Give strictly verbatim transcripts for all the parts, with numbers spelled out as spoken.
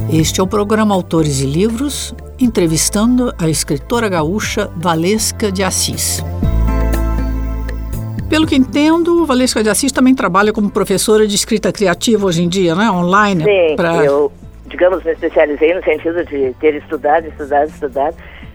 Este é o programa Autores e Livros, entrevistando a escritora gaúcha Valesca de Assis. Pelo que entendo, Valesca de Assis também trabalha como professora de escrita criativa hoje em dia, né? Online. Sim, pra... eu, digamos, me especializei no sentido de ter estudado, estudado, estudado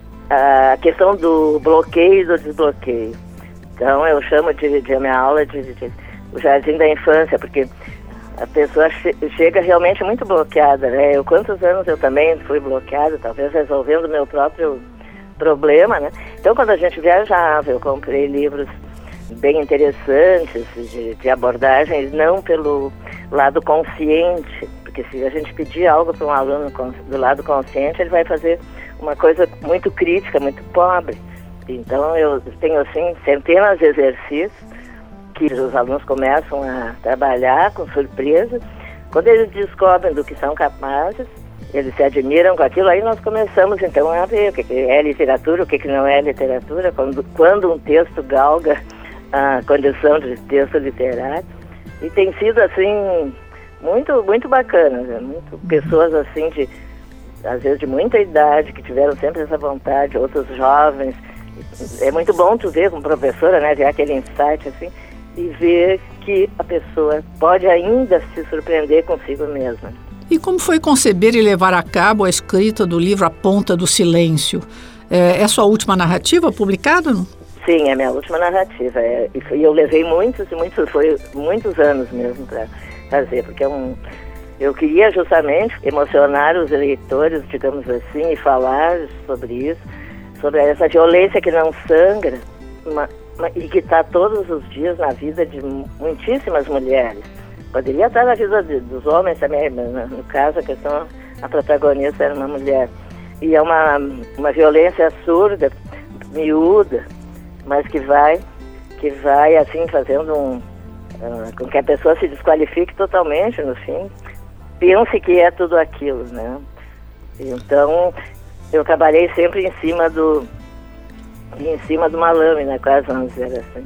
a questão do bloqueio e do desbloqueio. Então, eu chamo de, de a minha aula de, de, de o jardim da infância, porque a pessoa che- chega realmente muito bloqueada, né? Eu, quantos anos eu também fui bloqueada, talvez resolvendo o meu próprio problema, né? Então, quando a gente viajava, eu comprei livros bem interessantes de, de abordagens, não pelo lado consciente, porque se a gente pedir algo para um aluno do lado consciente, ele vai fazer uma coisa muito crítica, muito pobre. Então, eu tenho, assim, centenas de exercícios que os alunos começam a trabalhar com surpresa. Quando eles descobrem do que são capazes, eles se admiram com aquilo, aí nós começamos então a ver o que é literatura, o que não é literatura, quando, quando um texto galga a condição de texto literário. E tem sido assim muito, muito bacana, né? Muito, pessoas assim de, às vezes de muita idade, que tiveram sempre essa vontade, outros jovens. É muito bom tu ver como professora, né, ver aquele insight assim, e ver que a pessoa pode ainda se surpreender consigo mesma. E como foi conceber e levar a cabo a escrita do livro A Ponta do Silêncio? É, é sua última narrativa publicada? Não? Sim, é a minha última narrativa. É, e foi, eu levei muitos e muitos, foi muitos anos mesmo para fazer, porque é um, eu queria justamente emocionar os leitores, digamos assim, e falar sobre isso, sobre essa violência que não sangra, uma, uma, e que está todos os dias na vida de muitíssimas mulheres. Poderia estar na vida de, dos homens também, mas no caso a questão, a protagonista era uma mulher. E é uma, uma violência surda, miúda, mas que vai, que vai assim fazendo um, uh, com que a pessoa se desqualifique totalmente no fim, pense que é tudo aquilo, né? Então, eu trabalhei sempre em cima do, em cima de uma lâmina, quase, vamos dizer assim.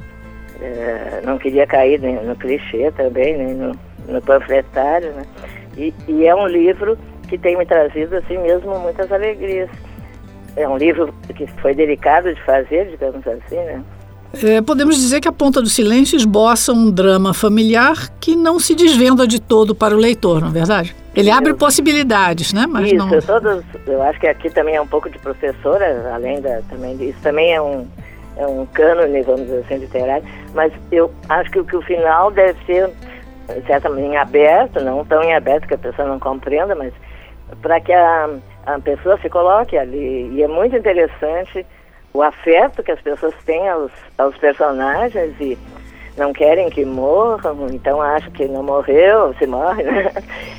É, não queria cair nem no clichê também, nem no, no panfletário, né? E, e é um livro que tem me trazido, assim mesmo, muitas alegrias. É um livro que foi delicado de fazer, digamos assim, né? É, podemos dizer que A Ponta do Silêncio esboça um drama familiar que não se desvenda de todo para o leitor, não é verdade? Ele abre eu, possibilidades, né? Mas isso, não... eu, todos, eu acho que aqui também é um pouco de professora, além da, também disso, também é um, é um cânone, vamos dizer assim, literário, mas eu acho que, que o final deve ser, certamente, em aberto, não tão em aberto que a pessoa não compreenda, mas para que a, a pessoa se coloque ali. E é muito interessante o afeto que as pessoas têm aos, aos personagens e não querem que morram, então acham que não morreu, se morre, né?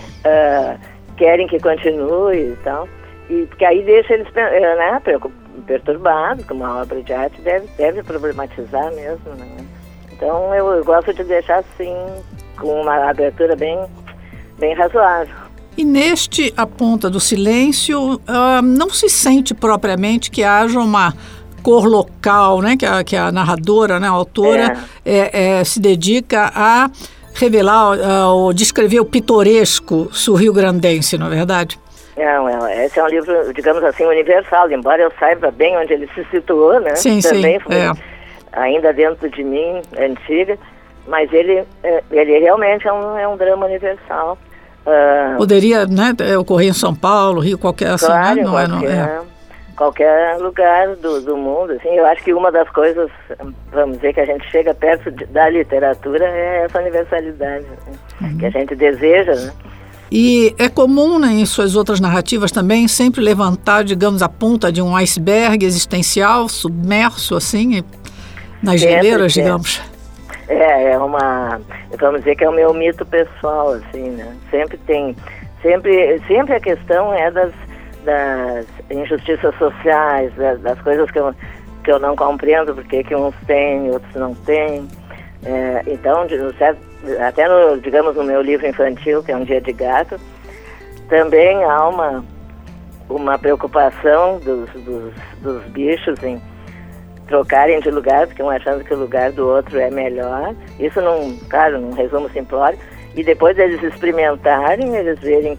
Uh, querem que continue e tal. E porque aí deixa eles, né, perturbados, como uma obra de arte deve, deve problematizar mesmo, né? Então eu, eu gosto de deixar assim, com uma abertura bem, bem razoável. E neste A Ponta do Silêncio, uh, não se sente propriamente que haja uma cor local, né? Que a, que a narradora, né, a autora, é. É, é, se dedica a revelar uh, ou descrever o pitoresco sul-rio-grandense, não é verdade? Não, esse é um livro, digamos assim, universal, embora eu saiba bem onde ele se situou, né? Sim, também sim, foi é. ainda dentro de mim, antiga, mas ele, ele realmente é um, é um drama universal. Uh, Poderia, né, ocorrer em São Paulo, Rio, qualquer assim, claro, né? Não qualquer, é, não é. qualquer lugar do, do mundo, assim. Eu acho que uma das coisas, vamos dizer, que a gente chega perto de, da literatura é essa universalidade, né? Uhum. Que a gente deseja, né? E é comum, né, em suas outras narrativas também, sempre levantar, digamos, a ponta de um iceberg existencial, submerso, assim, nas sempre, geleiras, sempre. digamos. É, é uma, vamos dizer que é o meu mito pessoal, assim, né? Sempre tem, sempre, sempre a questão é das, das injustiças sociais, das, das coisas que eu, que eu não compreendo, porque que uns têm, outros não têm. É, então, de, certo, até no, digamos, no meu livro infantil, que é Um Dia de Gato, também há uma, uma preocupação dos, dos, dos bichos em trocarem de lugar, porque um achando que o lugar do outro é melhor. Isso, num, claro, num resumo simplório. E depois eles experimentarem, eles verem que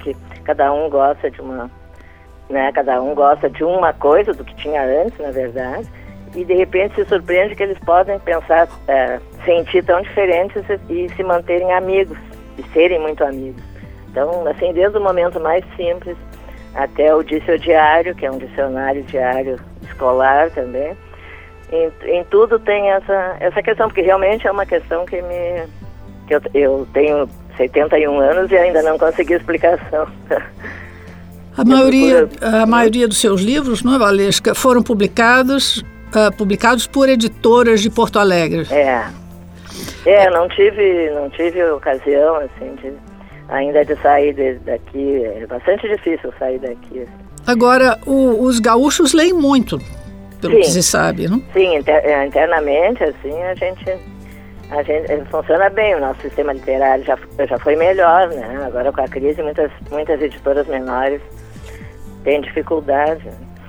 cada um gosta de uma, né, cada um gosta de uma coisa do que tinha antes, na verdade, e de repente se surpreende que eles podem pensar, é, sentir tão diferentes e, e se manterem amigos, e serem muito amigos. Então, assim, desde o momento mais simples até o Dicionário, que é um dicionário diário escolar também, em, em tudo tem essa, essa questão, porque realmente é uma questão que me... que eu, eu tenho setenta e um anos e ainda não consegui explicação. A maioria, a maioria dos seus livros, não é, Valesca, foram publicados, uh, publicados por editoras de Porto Alegre. É, é não tive, não tive ocasião, assim, de, ainda de sair de, daqui, é bastante difícil sair daqui. Agora, o, os gaúchos leem muito, pelo Sim. que se sabe, não? Sim, inter, internamente, assim, a gente... A gente, funciona bem, o nosso sistema literário já, já foi melhor, né? Agora com a crise muitas, muitas editoras menores têm dificuldade.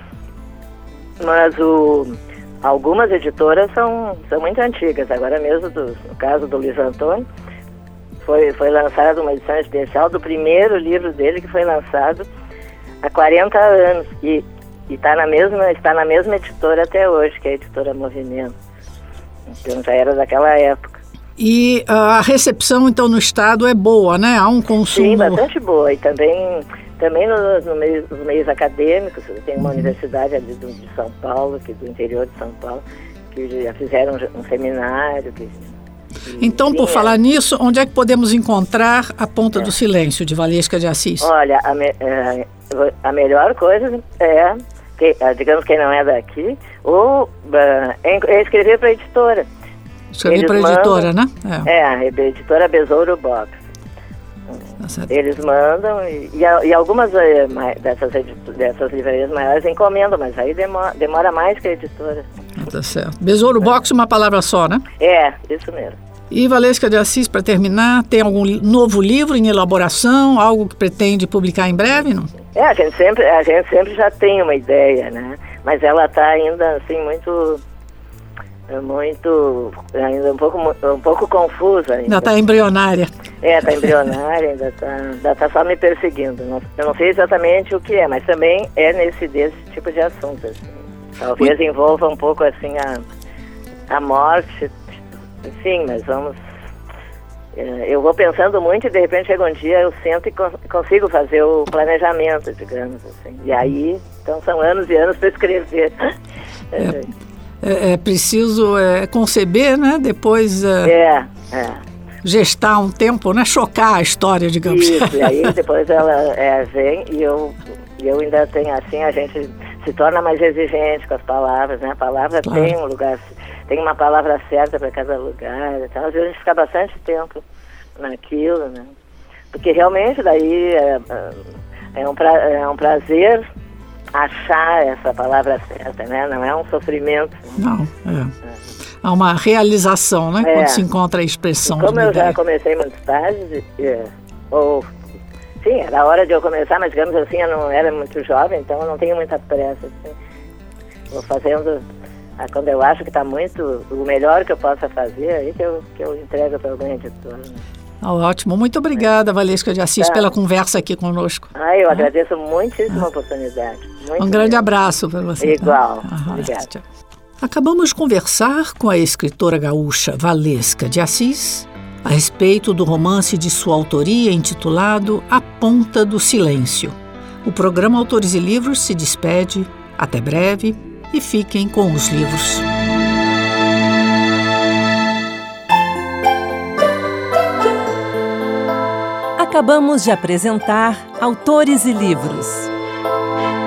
Mas o, algumas editoras são, são muito antigas. Agora mesmo, do, no caso do Luiz Antônio, foi, foi lançada uma edição especial do primeiro livro dele, que foi lançado há quarenta anos. E está na mesma, está na mesma editora até hoje, que é a editora Movimento. Então já era daquela época. E uh, a recepção, então, no estado é boa, né? Há um consumo... Sim, bastante boa. E também, também no, no meio, nos meios acadêmicos, tem uma uhum. universidade ali do, de São Paulo, aqui do interior de São Paulo, que já fizeram um seminário. Que, que então, tinha... por falar nisso, onde é que podemos encontrar A Ponta é. do Silêncio, de Valesca de Assis? Olha, a, me, a melhor coisa é... Que, digamos, quem não é daqui, ou uh, é escrever para a editora. Escrever para a editora, né? É, é a editora Besouro Box. Tá. Eles mandam, e, e algumas dessas, dessas livrarias maiores encomendam, mas aí demora, demora mais que a editora. Tá certo. Besouro Box, uma palavra só, né? É, isso mesmo. E Valesca de Assis, para terminar, tem algum novo livro em elaboração, algo que pretende publicar em breve, não? É, a gente sempre, a gente sempre já tem uma ideia, né? Mas ela está ainda, assim, muito, muito, ainda um pouco, um pouco confusa. Ainda está embrionária. É, está embrionária, ainda está ainda tá só me perseguindo. Não, eu não sei exatamente o que é, mas também é nesse desse tipo de assunto, assim. Talvez envolva um pouco, assim, a, a morte. Sim, mas vamos... Eu vou pensando muito e de repente chega um dia, eu sento e consigo fazer o planejamento, digamos assim. E aí, então são anos e anos para escrever. É, é, é preciso é, conceber, né? Depois é, é, é. gestar um tempo, né? Chocar a história, digamos. Isso, e aí depois ela é, vem e eu, eu ainda tenho assim, a gente se torna mais exigente com as palavras, né? A palavra claro. tem um lugar... Tem uma palavra certa para cada lugar. Então, às vezes a gente fica bastante tempo naquilo, né? Porque realmente daí é, é, um, pra, é um prazer achar essa palavra certa, né? Não é um sofrimento. Não, é. é. Há uma realização, né? É. Quando se encontra a expressão e como de uma eu ideia. Já comecei muitos tarde, é, ou... Sim, era a hora de eu começar, mas digamos assim, eu não era muito jovem, então eu não tenho muita pressa. Assim. Vou fazendo... Quando eu acho que está muito, o melhor que eu possa fazer, aí que eu, que eu entrego para algum editor. Né? Oh, ótimo. Muito obrigada, Valesca de Assis, tá. pela conversa aqui conosco. Ah, eu ah. agradeço muitíssimo ah. a oportunidade. Muito um grande abraço para você. Igual. Tá? Ah, Obrigada. Tchau. Acabamos de conversar com a escritora gaúcha Valesca de Assis a respeito do romance de sua autoria intitulado A Ponta do Silêncio. O programa Autores e Livros se despede. Até breve. E fiquem com os livros. Acabamos de apresentar Autores e Livros.